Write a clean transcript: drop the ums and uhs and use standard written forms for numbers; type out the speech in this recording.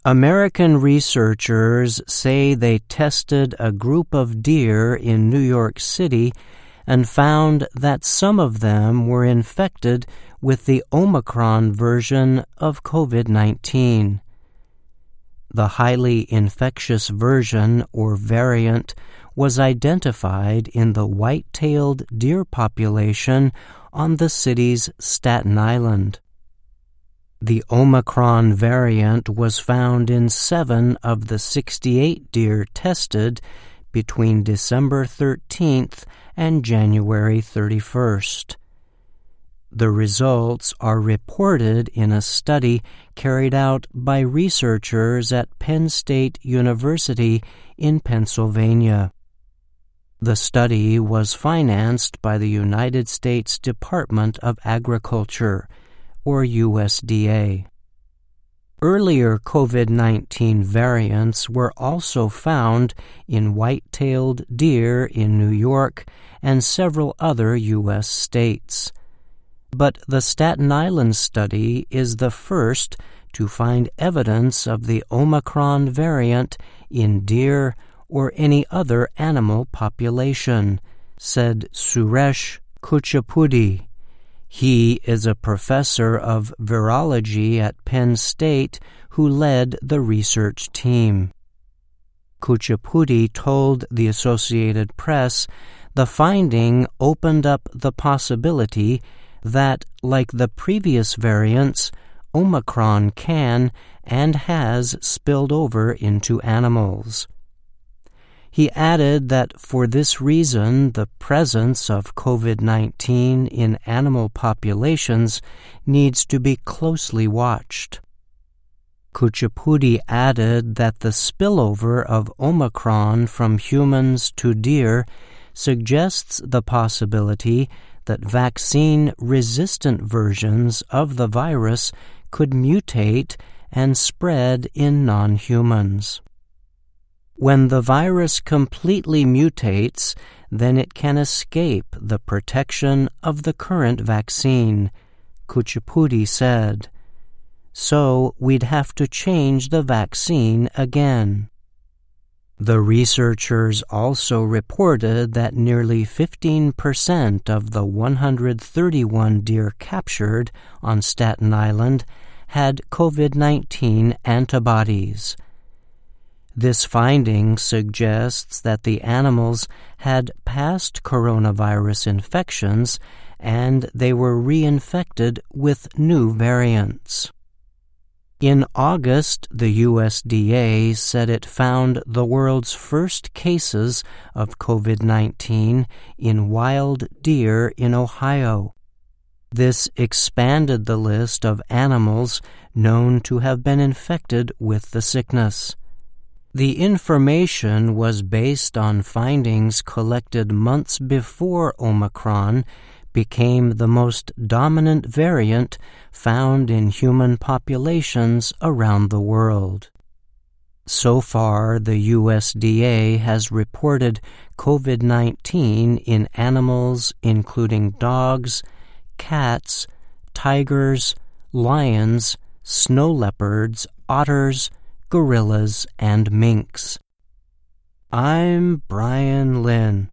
American researchers say they tested a group of deer in New York City and found that some of them were infected with the Omicron version of COVID-19. The highly infectious version or variant was identified in the white-tailed deer population on the city's Staten Island. The Omicron variant was found in 7 of the 68 deer tested between December 13th and January 31st. The results are reported in a study carried out by researchers at Penn State University in Pennsylvania. The study was financed by the United States Department of Agriculture, or USDA. Earlier COVID-19 variants were also found in white-tailed deer in New York and several other U.S. states. But the Staten Island study is the first to find evidence of the Omicron variant in deer or any other animal population, said Suresh Kuchipudi. He is a professor of virology at Penn State who led the research team. Kuchipudi told the Associated Press the finding opened up the possibility that, like the previous variants, Omicron can and has spilled over into animals. He added that for this reason, the presence of COVID-19 in animal populations needs to be closely watched. Kuchipudi added that the spillover of Omicron from humans to deer suggests the possibility that vaccine-resistant versions of the virus could mutate and spread in non-humans. When the virus completely mutates, then it can escape the protection of the current vaccine, Kuchipudi said. So we'd have to change the vaccine again. The researchers also reported that nearly 15% of the 131 deer captured on Staten Island had COVID-19 antibodies. This finding suggests that the animals had past coronavirus infections and they were reinfected with new variants. In August, the USDA said it found the world's first cases of COVID-19 in wild deer in Ohio. This expanded the list of animals known to have been infected with the sickness. The information was based on findings collected months before Omicron became the most dominant variant found in human populations around the world. So far, the USDA has reported COVID-19 in animals including dogs, cats, tigers, lions, snow leopards, otters, gorillas, and minks. I'm Brian Lynn.